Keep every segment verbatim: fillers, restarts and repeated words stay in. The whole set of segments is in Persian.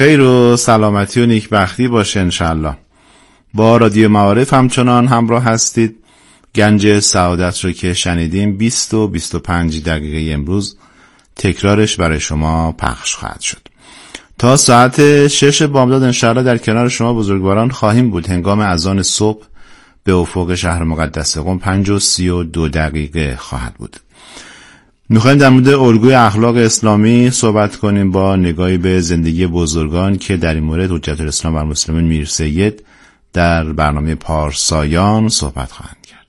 خیر و سلامتی و نیکبختی باشه انشالله. با رادیو معارف همچنان همراه هستید. گنج سعادت رو که شنیدیم بیست و بیست و پنج دقیقه امروز تکرارش برای شما پخش خواهد شد. تا ساعت شش بامداد انشالله در کنار شما بزرگواران خواهیم بود. هنگام اذان صبح به افق شهر مقدس قم پنج و سی و دو دقیقه خواهد بود. میخوایم در مورد الگوی اخلاق اسلامی صحبت کنیم با نگاهی به زندگی بزرگان که در این مورد حجت الاسلام بر المسلمین میر سید در برنامه پارسایان صحبت خواهند کرد.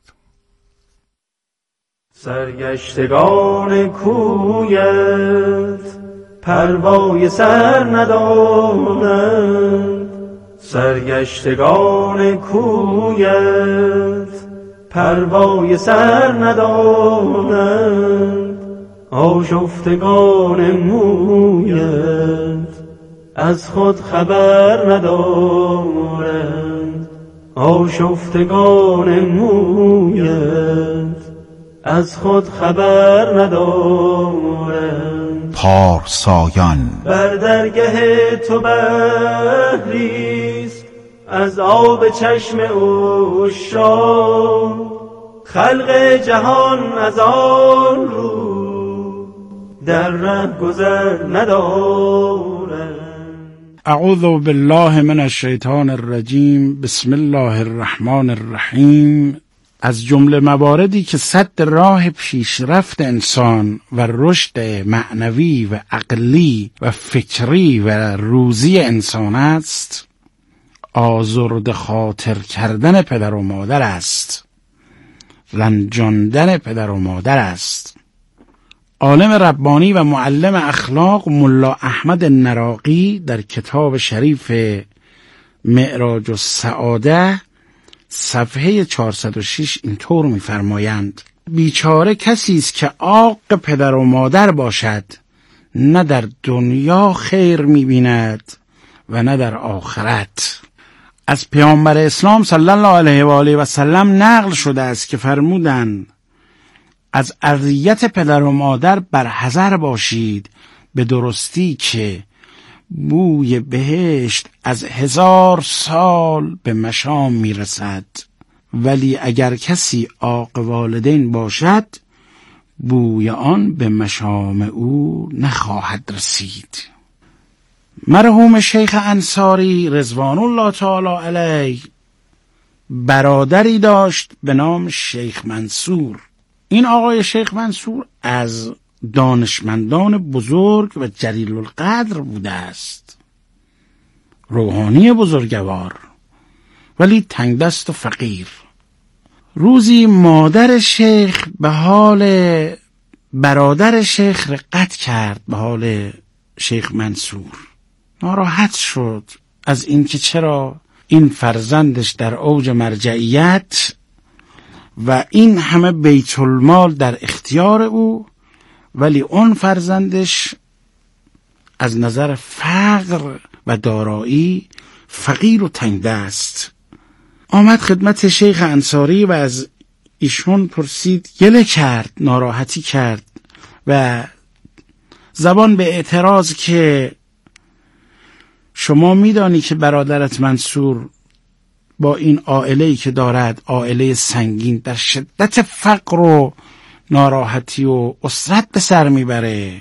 سرگشتگان کویت پروای سر ندانند، سرگشتگان کویت پروای سر ندانند، آشفتگان مویت از خود خبر ندارند، آشفتگان مویت از خود خبر ندارند. پارسایان بر درگه تو بحریست از آب چشم عشاق، خلق جهان از آن رو در ره گذر ندارند. اعوذ بالله من الشیطان الرجیم. بسم الله الرحمن الرحیم. از جمله مواردی که سد راه پیشرفت انسان و رشد معنوی و عقلی و فکری و روزی انسان است، آزرده خاطر کردن پدر و مادر است، رنجاندن پدر و مادر است. عالم ربانی و معلم اخلاق ملا احمد نراقی در کتاب شریف معراج السعاده صفحه چهارصد و شش اینطور می‌فرمایند: بیچاره کسی است که عاق پدر و مادر باشد، نه در دنیا خیر می‌بیند و نه در آخرت. از پیامبر اسلام صلی الله علیه و آله و سلم نقل شده است که فرمودند از اذیت پدر و مادر برحذر باشید، به درستی که بوی بهشت از هزار سال به مشام میرسد، ولی اگر کسی عاق والدین باشد بوی آن به مشام او نخواهد رسید. مرحوم شیخ انصاری رضوان الله تعالی علیه برادری داشت به نام شیخ منصور. این آقای شیخ منصور از دانشمندان بزرگ و جلیل القدر بوده است، روحانی بزرگوار، ولی تنگ دست و فقیر. روزی مادر شیخ به حال برادر شیخ رقت کرد، به حال شیخ منصور. ناراحت شد از اینکه چرا این فرزندش در اوج مرجعیت و این همه بیت المال در اختیار او، ولی اون فرزندش از نظر فقر و دارایی فقیر و تنگ دست. آمد خدمت شیخ انصاری و از ایشون پرسید، گله کرد، ناراحتی کرد و زبان به اعتراض که شما میدانی که برادرت منصور با این عائله‌ای که دارد، عائله سنگین، در شدت فقر و ناراحتی و اسرت به سر میبره،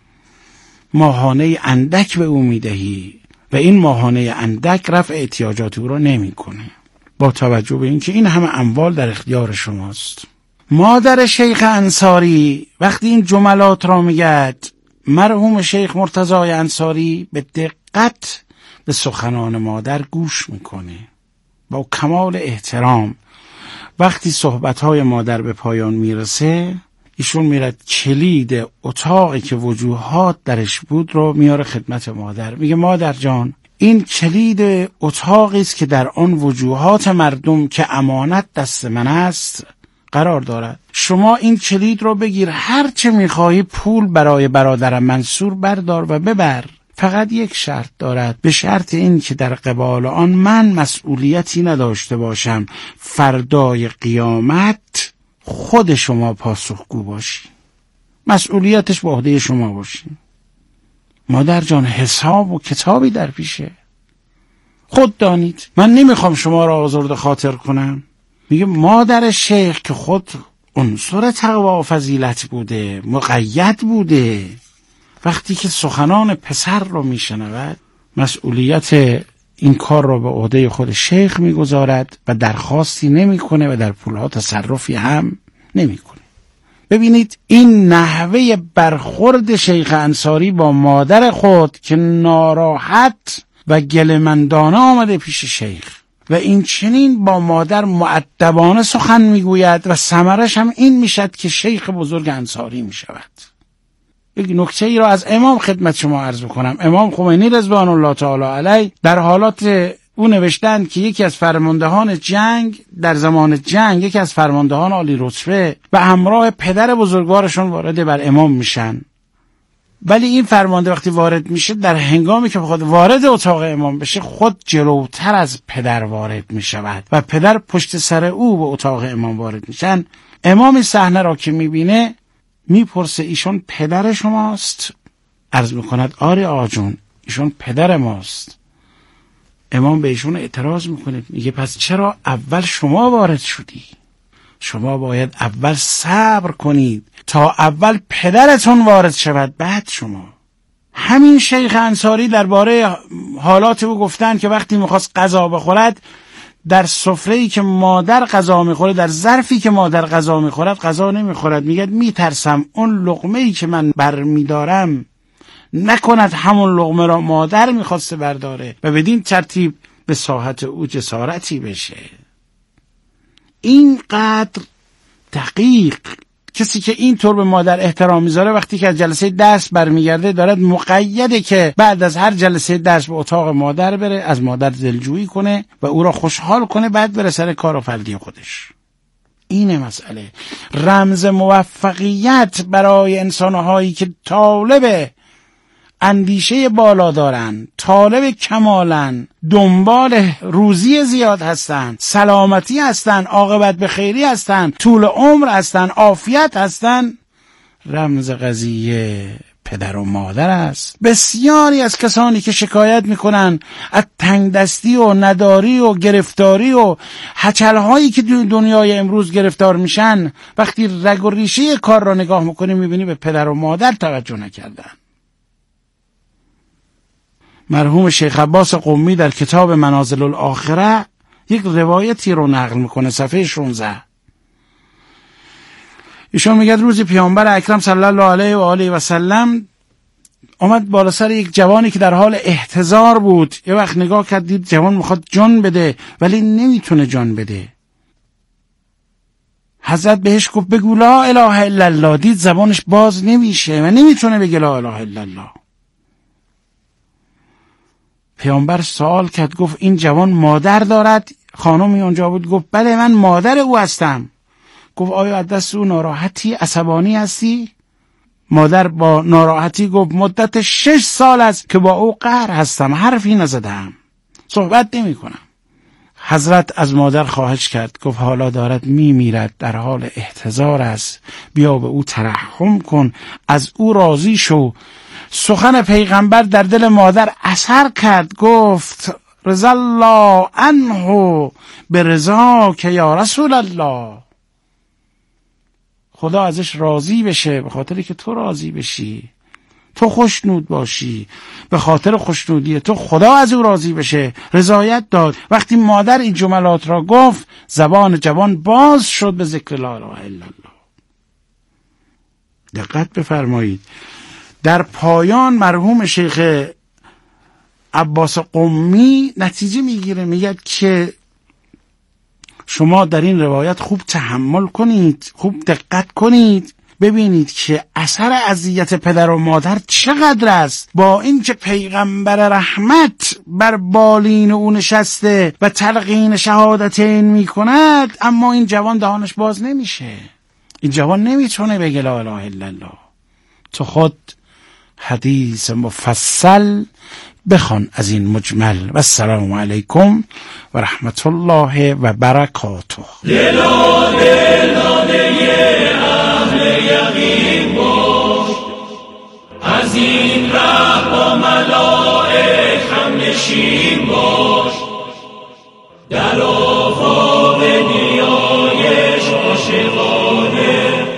ماهانه اندک به او میدهی و این ماهانه اندک رفع احتیاجات او را نمی کنه، با توجه به اینکه این همه اموال در اختیار شماست. مادر شیخ انصاری وقتی این جملات را میگد، مرحوم شیخ مرتضی انصاری به دقت به سخنان مادر گوش میکنه با کمال احترام. وقتی صحبتهای مادر به پایان میرسه، ایشون میرد کلید اتاقی که وجوهات درش بود رو میاره خدمت مادر. میگه مادر جان، این کلید اتاقی است که در آن وجوهات مردم که امانت دست من است قرار دارد. شما این کلید رو بگیر، هر چه میخواهی پول برای برادرم منصور بردار و ببر. فقط یک شرط دارد، به شرط این که در قبال آن من مسئولیتی نداشته باشم، فردای قیامت خود شما پاسخگو باشی، مسئولیتش به عهده شما باشی. مادر جان حساب و کتابی در پیشه، خود دانید. من نمیخوام شما را آزرده خاطر کنم. میگه مادر شیخ که خود عنصر تقوا و فضیلت بوده، مقید بوده، وقتی که سخنان پسر رو میشنود مسئولیت این کار رو به عهده خود شیخ میگذارد و درخواستی نمیکنه و در پولها تصرفی هم نمیکنه. ببینید این نحوه برخورد شیخ انصاری با مادر خود که ناراحت و گله‌مندانه آمده پیش شیخ و این چنین با مادر مؤدبانه سخن میگوید و ثمرش هم این میشد که شیخ بزرگ انصاری میشود. یک نکته ای را از امام خدمت شما عرض بکنم. امام خمینی رضوان الله تعالی علیه در حالات او نوشتند که یکی از فرماندهان جنگ در زمان جنگ، یکی از فرماندهان عالی رتبه و همراه پدر بزرگوارشون وارد بر امام میشن، ولی این فرمانده وقتی وارد میشه در هنگامی که بخواد وارد اتاق امام بشه خود جلوتر از پدر وارد میشود و پدر پشت سر او به اتاق امام وارد میشن. امام این صحنه را که میبینه میپرسه ایشون پدر شماست؟ عرض میکند آره آقا جون ایشون پدر ماست. امام به ایشون اعتراض میکنه، میگه پس چرا اول شما وارد شدی؟ شما باید اول صبر کنید تا اول پدرتون وارد شود بعد شما. همین شیخ انصاری درباره حالات او گفتن که وقتی میخواست غذا بخورد در سفره‌ای که مادر غذا میخوره، در ظرفی که مادر غذا میخورد غذا نمیخورد. میگه میترسم اون لقمه‌ای که من برمیدارم نکند همون لقمه را مادر میخواسته برداره و بدین ترتیب به ساحت او جسارتی بشه. اینقدر دقیق کسی که اینطور به مادر احترام میذاره وقتی که از جلسه درس برمیگرده دارد مقیده که بعد از هر جلسه درس به اتاق مادر بره، از مادر دلجویی کنه و او را خوشحال کنه، بعد بره سر کار و فردی خودش. اینه مسئله. رمز موفقیت برای انسانهایی که طالب اندیشه بالا دارن، طالب کمالن، دنبال روزی زیاد هستن، سلامتی هستن، عاقبت به خیری هستن، طول عمر هستن، عافیت هستن، رمز قضیه پدر و مادر است. بسیاری از کسانی که شکایت میکنن از تنگ دستی و نداری و گرفتاری و هچلهایی که دنیای امروز گرفتار میشن، وقتی رگ و ریشه کار را نگاه میکنی میبینی به پدر و مادر توجه نکردن. مرحوم شیخ عباس قمی در کتاب منازل الاخره یک روایتی رو نقل میکنه، صفحه شانزده. ایشون میگه روزی پیامبر اکرم صلی الله علیه و آله و سلم آمد بالا سر یک جوانی که در حال احتضار بود. یه وقت نگاه کرد دید جوان میخواد جان بده ولی نمیتونه جان بده. حضرت بهش گفت بگو لا اله الا الله. دید زبانش باز نمیشه و نمیتونه بگه لا اله الا الله. پیامبر سوال کرد، گفت این جوان مادر دارد؟ خانمی اونجا بود گفت بله من مادر او هستم. گفت آیا از دست او ناراحتی، عصبانی هستی؟ مادر با ناراحتی گفت مدت شش سال است که با او قهر هستم، حرفی نزدم، صحبت نمی کنم. حضرت از مادر خواهش کرد، گفت حالا دارد می میرد، در حال احتضار است، بیا به او ترحم کن، از او راضی شو. سخن پیغمبر در دل مادر اثر کرد، گفت رضا الله عنه به رضا که یا رسول الله. خدا ازش راضی بشه به خاطری که تو راضی بشی، تو خوشنود باشی، به خاطر خوشنودی تو خدا از او راضی بشه. رضایت داد. وقتی مادر این جملات را گفت زبان جوان باز شد به ذکر لا اله الا الله. دقت بفرمایید. در پایان مرحوم شیخ عباس قمی نتیجه میگیره، میگه که شما در این روایت خوب تحمل کنید، خوب دقت کنید، ببینید که اثر اذیت پدر و مادر چقدر است. با این که پیغمبر رحمت بر بالین او نشسته و تلقین شهادتین می کند، اما این جوان دهانش باز نمیشه. این جوان نمیتونه بگه لا اله الا الله. تو خود حدیث مفصل بخوان از این مجمل. و السلام علیکم و رحمت الله و برکاته. دلانه دانه اهل یقین باش، از این راه با ملائک هم نشین باش، در آفاق نیایش عاشقانه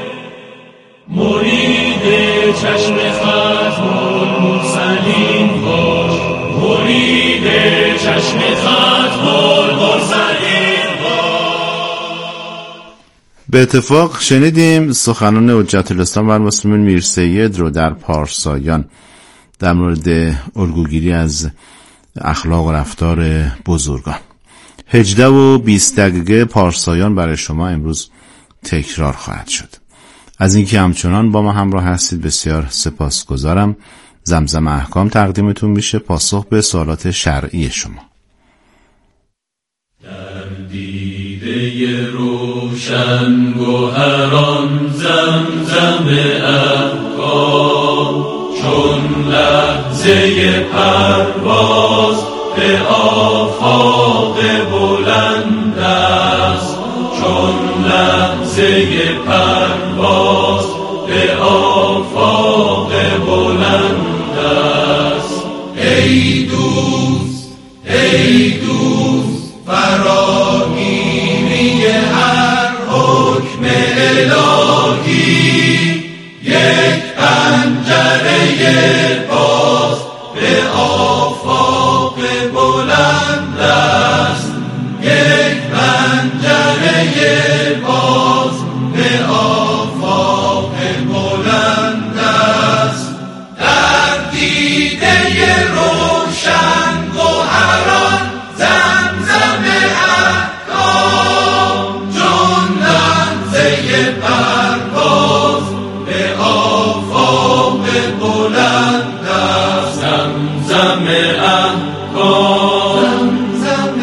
مرید چشم ختم المرسلین باش، مرید چشم ختم المرسلین باش. به اتفاق شنیدیم سخنان حجت الاسلام و المسلمین میر سید رو در پارسایان در مورد الگوگیری از اخلاق و رفتار بزرگان. هجده و بیست دقیقه پارسایان برای شما امروز تکرار خواهد شد. از اینکه همچنان با ما همراه هستید بسیار سپاسگزارم. زمزم احکام تقدیمتون میشه، پاسخ به سوالات شرعی شما. در دیده روشن گوهران زمزم احکام، چون لحظه پرواز به آفاق بلند است، چون لحظه پرواز به آفاق بلند است. ای دوست ای دوست فراگیری هر حکم الهی، یک پنجره باز به آفاق بلند است، یک پنجره باز به آفاق بلند است. در دیده روشن گوهران زمزم احکام، چون لحظه پرواز به آفاق بلند است. زمزم احکام، زمزم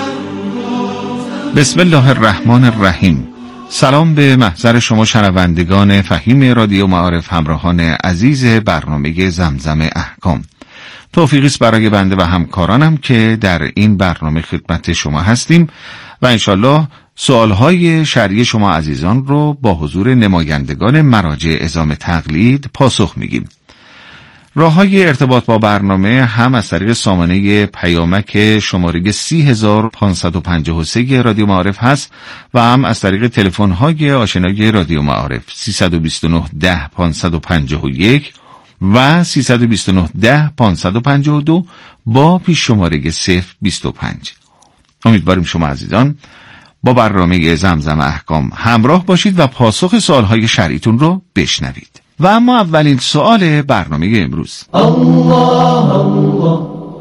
احکام. بسم الله الرحمن الرحیم. سلام به محضر شما شنوندگان فهیم رادیو معارف، همراهان عزیز برنامه زمزم احکام. توفیقی است برای بنده و همکارانم که در این برنامه خدمت شما هستیم و انشالله سوالهای شرعی شما عزیزان رو با حضور نمایندگان مراجع عظام تقلید پاسخ میگیم. راه‌های ارتباط با برنامه هم از طریق سامانه پیامک شماره سی هزار پانصد و پنجاه و سه رادیو معارف هست و هم از طریق تلفن‌های آشنای رادیو معارف سیصد و بیست و نه ده پانصد و پنجاه و یک و سیصد و بیست و نه ده پانصد و پنجاه و دو با پیش شماره صفر بیست و پنج. امیدواریم شما عزیزان با برنامه زمزم احکام همراه باشید و پاسخ سوالهای شرعیتون رو بشنوید. و اما اولین سوال برنامه امروز. الله الله.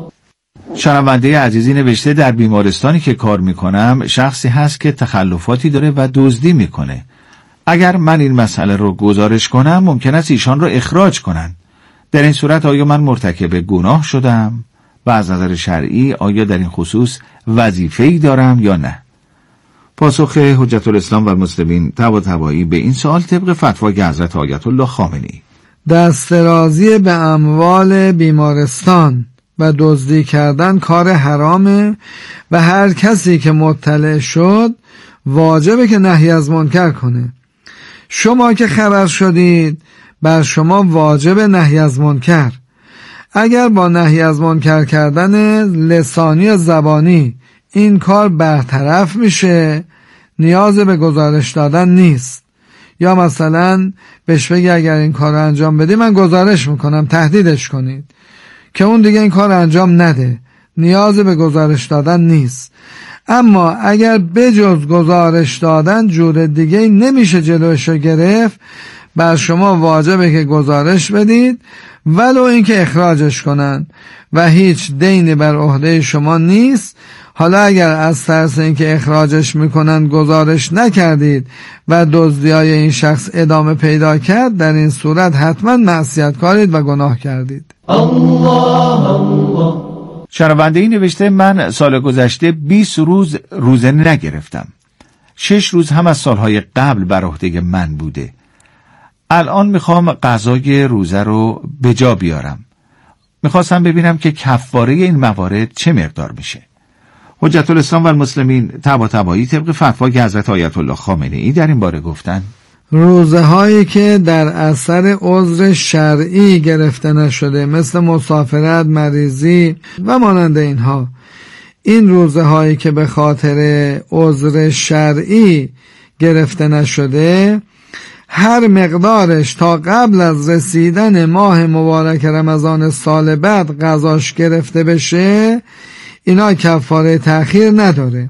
شنونده عزیزی نوشته در بیمارستانی که کار میکنم شخصی هست که تخلفاتی داره و دزدی میکنه. اگر من این مسئله رو گزارش کنم ممکن است ایشان رو اخراج کنن. در این صورت آیا من مرتکب گناه شدم و از نظر شرعی آیا در این خصوص وظیفه‌ای دارم یا نه؟ پاسخ حجت الاسلام و المسلمین طباطبایی به این سوال طبق فتوای حضرت آیت الله خامنه‌ای. دسترازی به اموال بیمارستان و دزدی کردن کار حرامه و هر کسی که مطلع شد واجبه که نهی از منکر کنه. شما که خبر شدید بر شما واجب نهی از منکر. اگر با نهی از منکر کردن لسانی و زبانی این کار برطرف میشه نیاز به گزارش دادن نیست. یا مثلا بهش بگی اگر این کار رو انجام بدی من گزارش میکنم، تهدیدش کنید که اون دیگه این کار انجام نده، نیاز به گزارش دادن نیست. اما اگر بجز گزارش دادن جور دیگه نمیشه جلوشو گرفت، بر شما واجبه که گزارش بدید ولو اینکه اخراجش کنن و هیچ دینی بر عهده شما نیست. حالا اگر از ترس اینکه اخراجش میکنن گزارش نکردید و دزدیای این شخص ادامه پیدا کرد، در این صورت حتما معصیت کارید و گناه کردید. الله الله. شنونده‌ای نوشته من سال گذشته بیست روز روزه نگرفتم. شش روز هم از سالهای قبل بر عهده من بوده. الان میخوام قضای روزه رو به جا بیارم. میخواستم ببینم که کفاره این موارد چه مقدار میشه. حجت الاسلام و المسلمین طباطبایی طبق فتوای حضرت آیت الله خامنه‌ای در این باره گفتن روزه هایی که در اثر عذر شرعی گرفته نشده، مثل مسافرت، مریضی و مانند اینها. این روزه هایی که به خاطر عذر شرعی گرفته نشده، هر مقدارش تا قبل از رسیدن ماه مبارک رمضان سال بعد قضاش گرفته بشه، اینا کفاره تأخیر نداره.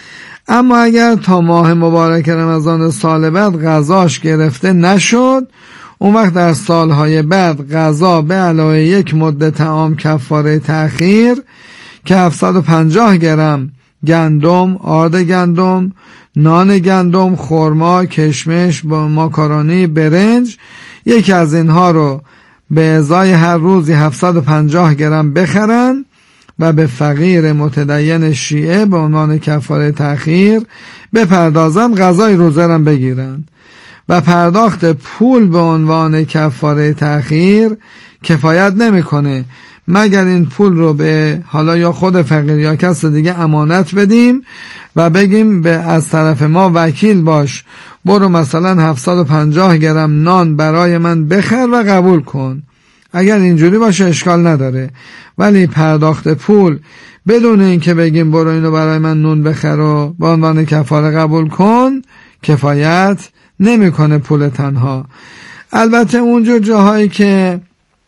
اما اگر تا ماه مبارک رمضان سال بعد قضاش گرفته نشد، اون وقت در سالهای بعد قضا به علاوه یک مد طعام کفاره تأخیر که هفتصد و پنجاه گرم گندم، آرد گندم، نان گندم، خرما، کشمش، با ماکارونی، برنج، یکی از اینها رو به ازای هر روزی هفتصد و پنجاه گرم بخرن و به فقیر متدین شیعه به عنوان کفاره تأخیر بپردازن، غذای روزه را بگیرن. و پرداخت پول به عنوان کفاره تأخیر کفایت نمیکنه، مگر این پول رو به حالا یا خود فقیر یا کس دیگه امانت بدیم و بگیم به از طرف ما وکیل باش، برو مثلا هفتصد و پنجاه گرم نان برای من بخر و قبول کن. اگر اینجوری باشه اشکال نداره، ولی پرداخت پول بدون اینکه بگیم برو اینو برای من نون بخر و به عنوان کفاره قبول کن، کفایت نمیکنه پول تنها. البته اونجور جاهایی که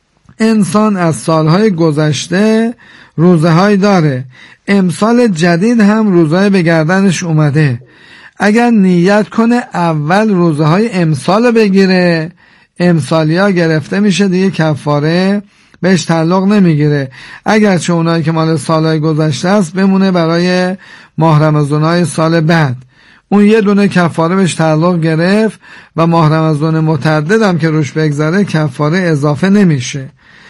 انسان از سالهای گذشته روزه های داره، امسال جدید هم روزه به گردنش اومده، اگر نیت کنه اول روزه های امسال بگیره، امسالی ها گرفته میشه دیگه، کفاره بهش تعلق نمیگیره. اگرچه اونایی که مال سالهای گذشته است بمونه برای ماه رمضان های سال بعد، اون یه دونه کفاره بهش تعلق گرفت و ماه رمضان متعدد هم که روش بگذره کفاره اضافه نمیشه.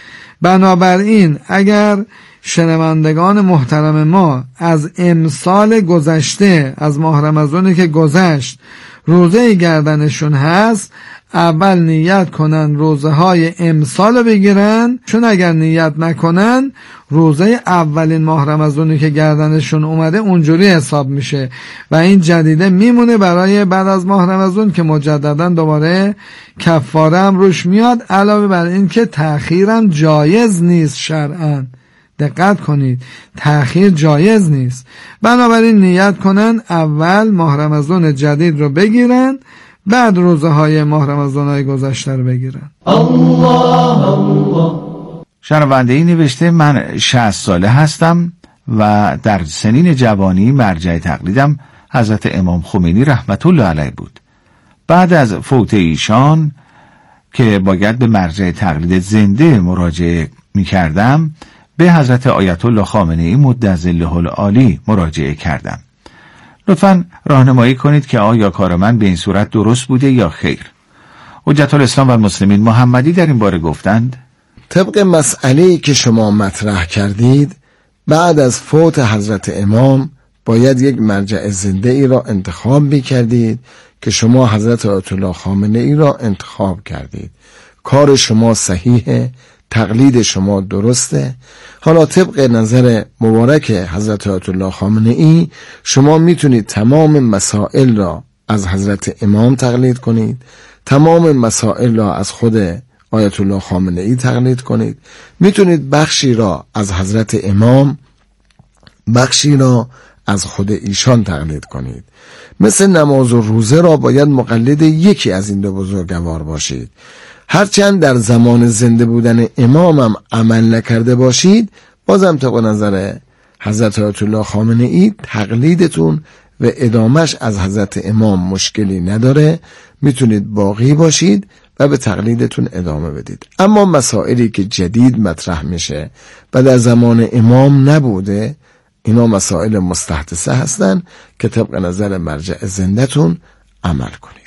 بنابراین اگر شنوندگان محترم ما از امسال گذشته، از ماه رمضانی که گذشت روزه گردنشون هست، اول نیت کنن روزه های امسال بگیرن، چون اگر نیت نکنن روزه اولین ماه رمضانی که گردنشون اومده اونجوری حساب میشه و این جدیده میمونه برای بعد از ماه رمضان که مجددا دوباره کفاره هم روش میاد. علاوه بر این که تأخیرم جایز نیست شرعاً، دقت کنید، تأخیر جایز نیست. بنابراین نیت کنن اول ماه رمضان جدید رو بگیرن، بعد روزه های ماه رمضان های گذشته رو بگیرن. الله الله. شنونده ای نوشته من شصت ساله هستم و در سنین جوانی مرجع تقلیدم حضرت امام خمینی رحمت الله علیه بود. بعد از فوت ایشان که باید به مرجع تقلید زنده مراجعه می کردم، به حضرت آیت الله خامنه ای مدظله العالی مراجعه کردم. لطفاً راهنمایی کنید که آیا کار من به این صورت درست بوده یا خیر؟ حجت الاسلام و المسلمین محمدی در این باره گفتند طبق مسئله‌ای که شما مطرح کردید، بعد از فوت حضرت امام باید یک مرجع زنده ای را انتخاب می‌کردید که شما حضرت آیت الله خامنه ای را انتخاب کردید. کار شما صحیحه، تقلید شما درسته. حالا طبق نظر مبارک حضرت آیت الله خامنه ای شما میتونید تمام مسائل را از حضرت امام تقلید کنید، تمام مسائل را از خود آیت الله خامنه ای تقلید کنید. میتونید بخشی را از حضرت امام، بخشی را از خود ایشان تقلید کنید. مثل نماز و روزه را باید مقلد یکی از این دو بزرگوار باشید. هرچند در زمان زنده بودن امامم عمل نکرده باشید، بازم طبق نظر حضرت آیت الله خامنه ای تقلیدتون و ادامش از حضرت امام مشکلی نداره، میتونید باقی باشید و به تقلیدتون ادامه بدید. اما مسائلی که جدید مطرح میشه و در زمان امام نبوده، اینا مسائل مستحدثه هستن که طبق نظر مرجع زندهتون عمل کنید.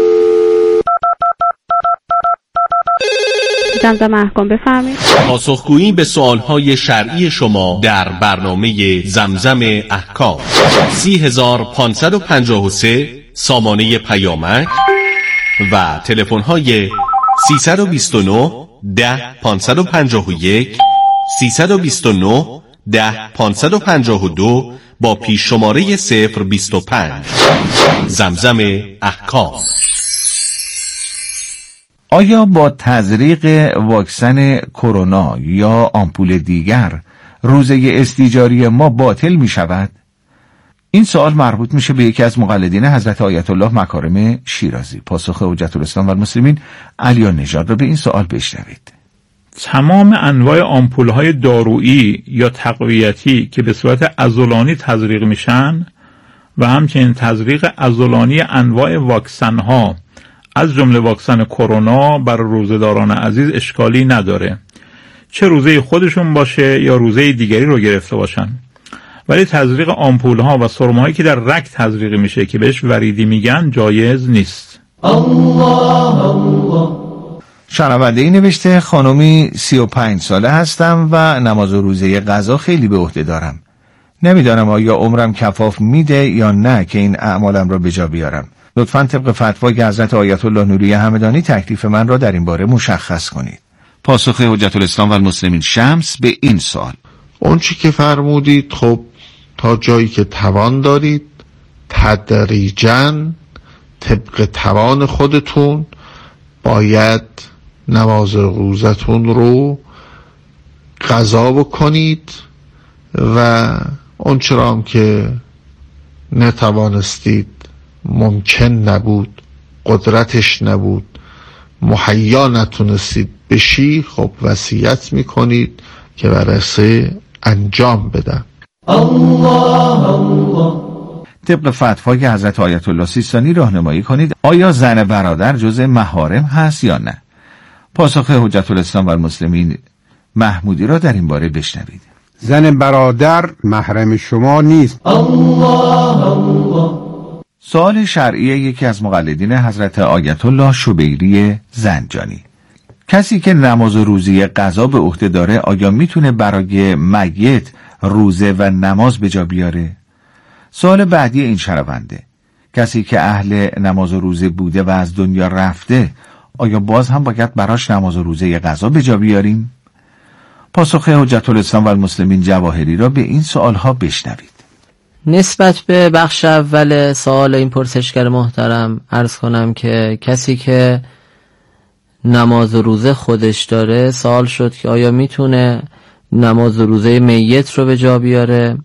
زمزم احکام بفرمایید. پاسخگویی به سوالهای شرعی شما در برنامه زمزم احکام. سی هزار پانصد و پنجاه و سه سامانه پیامک و تلفن‌های سیصد و بیست و نه ده پانصد و پنجاه و یک، سیصد و بیست و نه ده پانصد و پنجاه و دو با پیش شماره صفر بیست و پنج. زمزم احکام. آیا با تزریق واکسن کرونا یا آمپول دیگر روزه استیجاری ما باطل می شود؟ این سوال مربوط میشه به یکی از مقلدین حضرت آیت الله مکارم شیرازی. پاسخ حجت الاسلام و المسلمین علی نژاد را به این سوال بشنوید. تمام انواع آمپول‌های دارویی یا تقویتی که به صورت عضلانی تزریق میشن و همچنین تزریق عضلانی انواع واکسن‌ها از جمله واکسن کرونا بر روزه‌داران عزیز اشکالی نداره، چه روزه خودشون باشه یا روزه دیگری رو گرفته باشن. ولی تزریق آمپول‌ها و سرمه‌هایی که در رگ تزریق میشه که بهش وریدی میگن جایز نیست. الله الله. شنونده ای نوشته خانومی سی و پنج ساله هستم و نماز و روزه قضا خیلی به عهده دارم. نمیدانم آیا عمرم کفاف میده یا نه که این اعمالم را به جا بیارم. لطفاً طبق فتوای حضرت آیت الله نوری همدانی تکلیف من را در این باره مشخص کنید. پاسخ حجت الاسلام و المسلمین شمس به این سوال: اون چی که فرمودید خب تا جایی که توان دارید تدریجاً طبق توان خودتون باید نماز روزتون رو قضا بکنید و اون چرا هم که نتوانستید، ممکن نبود، قدرتش نبود، مهیا نتونستید بشی، خب وصیت میکنید که ورثه انجام بدن. الله الله. طبق فتوای حضرت آیت الله سیستانی راهنمایی کنید آیا زن برادر جزء محارم هست یا نه. پاسخ حجت الاسلام و المسلمین محمودی را در این باره بشنوید. زن برادر محرم شما نیست. الله الله. سوال شرعی یکی از مقلدین حضرت آیت الله شبیری زنجانی: کسی که نماز و روزه قضا به عهده داره آیا میتونه برای میت روزه و نماز به جا بیاره؟ سوال بعدی این شنونده: کسی که اهل نماز و روزه بوده و از دنیا رفته آیا باز هم باید براش نماز و روزه قضا به جا بیاریم؟ پاسخ حجت الاسلام و المسلمین جواهری را به این سوالها بشنوید. نسبت به بخش اول سوال این پرسشگر محترم عرض کنم که کسی که نماز و روزه خودش داره، سوال شد که آیا میتونه نماز و روزه میت رو به جا بیاره؟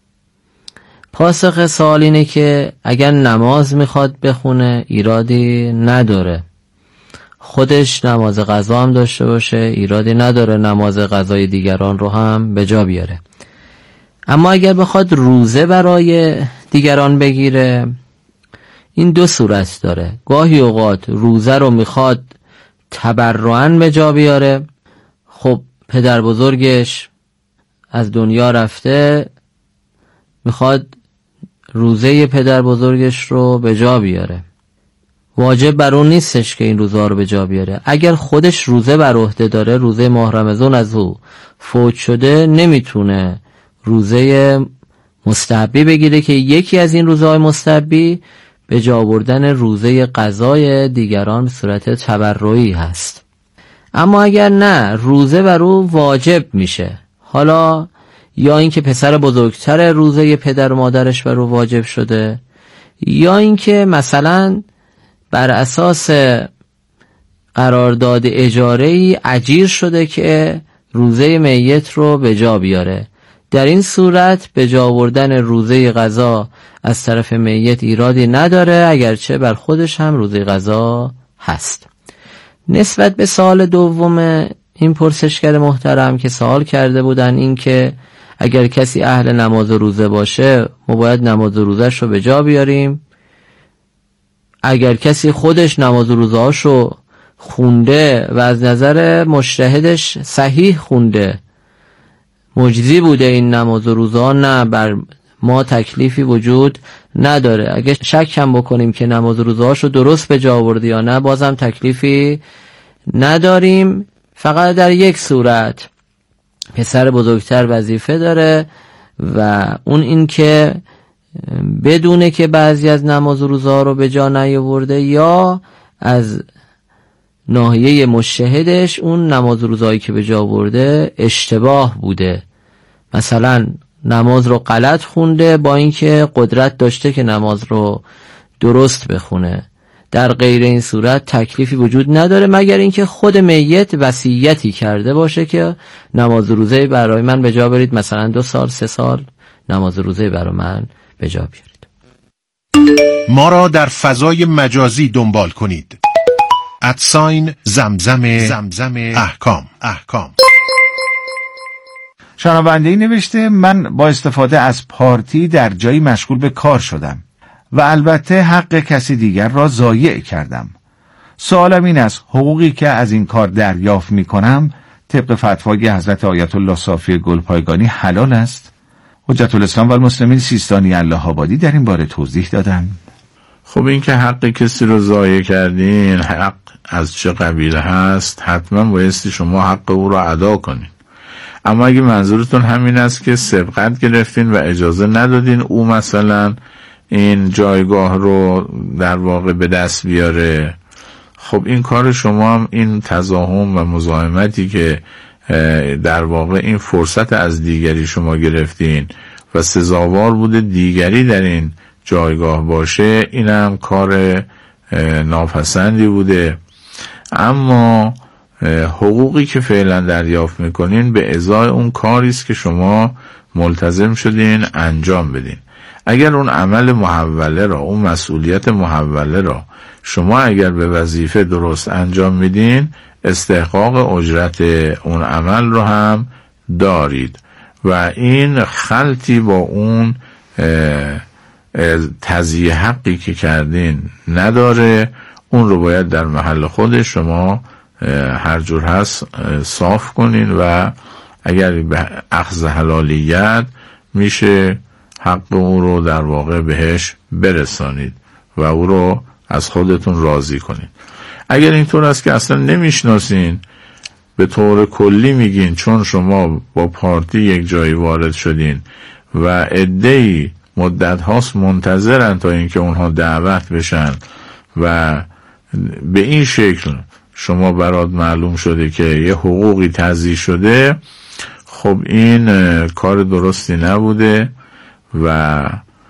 پاسخ سوال اینه که اگر نماز میخواد بخونه ایرادی نداره، خودش نماز قضا هم داشته باشه ایرادی نداره، نماز قضای دیگران رو هم به جا بیاره. اما اگر بخواد روزه برای دیگران بگیره، این دو صورت داره. گاهی اوقات روزه رو میخواد تبرعاً به جا بیاره، خب پدر بزرگش از دنیا رفته، میخواد روزه پدر بزرگش رو به جا بیاره، واجب بر اون نیستش که این روزه رو به جا بیاره. اگر خودش روزه بر عهده داره، روزه ماه رمضان از او فوت شده، نمیتونه روزه مستحبی بگیره که یکی از این روزهای مستحبی به جا بردن روزه قضای دیگران به صورت تبرعی هست. اما اگر نه، روزه بر او واجب میشه، حالا یا اینکه پسر بزرگتر روزه پدر و مادرش بر او واجب شده، یا اینکه مثلا بر اساس قرارداد اجاره‌ای اجیر شده که روزه میت رو به جا بیاره. در این صورت به جا آوردن روزه قضا از طرف میت ایرادی نداره، اگرچه بر خودش هم روزه قضا هست. نسبت به سوال دوم این پرسشگر محترم که سوال کرده بودن، این که اگر کسی اهل نماز و روزه باشه ما باید نماز و روزش رو به جا بیاریم. اگر کسی خودش نماز و روزهاشو خونده و از نظر مجتهدش صحیح خونده، مجزی بوده این نماز و روزها، نه بر ما تکلیفی وجود نداره. اگه شک هم بکنیم که نماز و روزهاشو درست به جا آورده یا نه، بازم تکلیفی نداریم. فقط در یک صورت پسر بزرگتر وظیفه داره و اون این که بدونه که بعضی از نماز و روزها رو به جا نیاورده، یا از ناحیه مجتهدش اون نماز و روزهایی که به جا آورده اشتباه بوده، مثلا نماز رو غلط خونده با اینکه قدرت داشته که نماز رو درست بخونه. در غیر این صورت تکلیفی وجود نداره مگر اینکه خود میت وصیتی کرده باشه که نماز روزه برای من به جا برید، مثلا دو سال سه سال نماز روزه برای من به جا بیارید. ما را در فضای مجازی دنبال کنید. ادساین زمزم زمزم احکام احکام. شنونده‌ای نوشته من با استفاده از پارتی در جایی مشغول به کار شدم و البته حق کسی دیگر را ضایع کردم. سوالم این است حقوقی که از این کار دریافت می کنم طبق فتوای حضرت آیت الله صافی گلپایگانی حلال است؟ حجت الاسلام و المسلمین سیستانی الله آبادی در این باره توضیح دادن. خب این که حق کسی رو ضایع کردین، حق از چه قبیله هست، حتما بایستی شما حق او رو ادا کنین. اما اگه منظورتون همین است که سبقت گرفتین و اجازه ندادین او مثلا این جایگاه رو در واقع به دست بیاره، خب این کار شما هم این تضاهم و مزاحمتی که در واقع این فرصت از دیگری شما گرفتین و سزاوار بوده دیگری در این جایگاه باشه، اینم کار ناپسندی بوده. اما حقوقی که فعلا دریافت میکنین به ازای اون کاریست که شما ملتزم شدین انجام بدین. اگر اون عمل محوله را، اون مسئولیت محوله را شما اگر به وظیفه درست انجام میدین، استحقاق اجرت اون عمل رو هم دارید و این خلطی با اون تضییع حقی که کردین نداره. اون رو باید در محل خود شما هر جور هست صاف کنین و اگر به اخذ حلالیت میشه حق اون رو در واقع بهش برسانید و او رو از خودتون راضی کنید. اگر اینطور است که اصلا نمیشناسین، به طور کلی میگین چون شما با پارتی یک جایی وارد شدین و عده‌ای مدت هاست منتظرن تا اینکه اونها دعوت بشن و به این شکل شما برات معلوم شده که یه حقوقی تضییع شده، خب این کار درستی نبوده و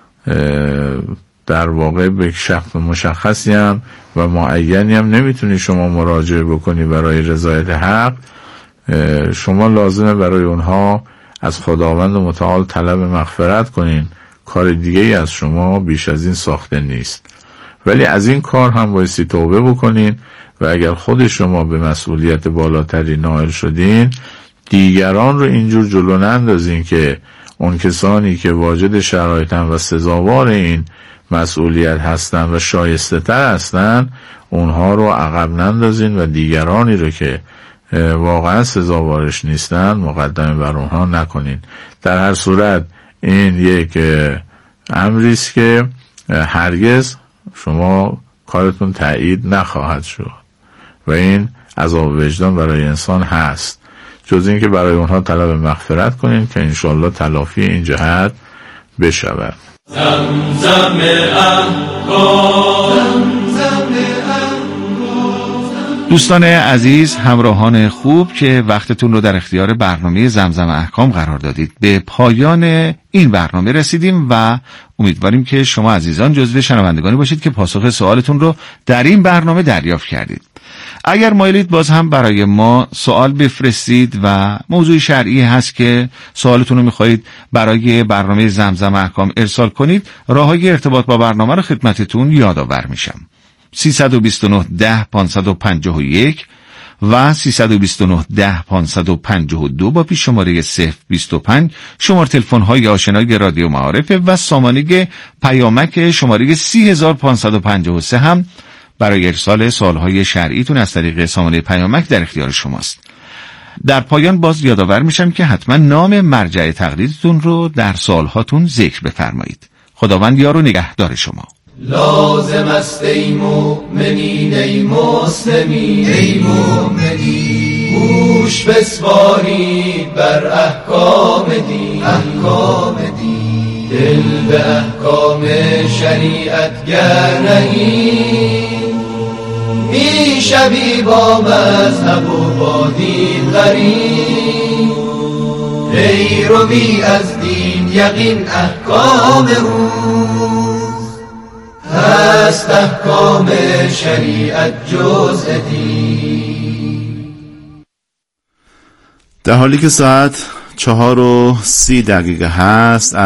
در واقع به شخص مشخصی هم و معینی هم نمیتونی شما مراجعه بکنی برای رضایت حق. شما لازمه برای اونها از خداوند متعال طلب مغفرت کنین، کار دیگه ای از شما بیش از این ساخته نیست. ولی از این کار هم بایستی توبه بکنین و اگر خود شما به مسئولیت بالاتری نائل شدین، دیگران رو اینجور جلو نندازین که اون کسانی که واجد شرایطن و سزاوار این مسئولیت هستن و شایسته تر هستن اونها رو عقب نندازین و دیگرانی رو که واقعا سزاوارش نیستن مقدمه بر اونها نکنین. در هر صورت این یک امریست که هرگز شما کارتون تایید نخواهد شد و این عذاب وجدان برای انسان هست، جز این که برای اونها طلب مغفرت کنین که انشالله تلافی این جهت بشود. زمزم احکام. دوستان عزیز، همراهان خوب که وقتتون رو در اختیار برنامه زمزم احکام قرار دادید، به پایان این برنامه رسیدیم و امیدواریم که شما عزیزان جزو شنوندگانی باشید که پاسخ سوالتون رو در این برنامه دریافت کردید. اگر مایلید باز هم برای ما سوال بفرستید و موضوع شرعی هست که سوالتون رو میخواهید برای برنامه زمزم احکام ارسال کنید، راههای ارتباط با برنامه رو خدمتتون یادآور میشم. سیصد و بیست و نه ده پانصد و پنجاه و یک و سیصد و بیست و نه ده پانصد و پنجاه و دو با پیش شماره صفر بیست و پنج شماره تلفن های آشنای رادیو معارف و سامانه پیامک شماره سی هزار پانصد و پنجاه و سه هم برای ارسال سوالهای شرعیتون از طریق سامانه پیامک در اختیار شماست. در پایان باز یادآور میشم که حتما نام مرجع تقلیدتون رو در سوالهاتون ذکر بفرمایید. خداوند یار و نگهدار شما. لازم است ای مؤمنین ای مسلمین ای مؤمنین، گوش بسپارید بر احکام دین احکام دین، دل به احکام شریعت گر نهید، می شوی با مذهب و با دین غریب، پیروی از دین یقین احکام او نیست احکام شریعت جزء دین. در حالی که ساعت چهار و سی دقیقه هست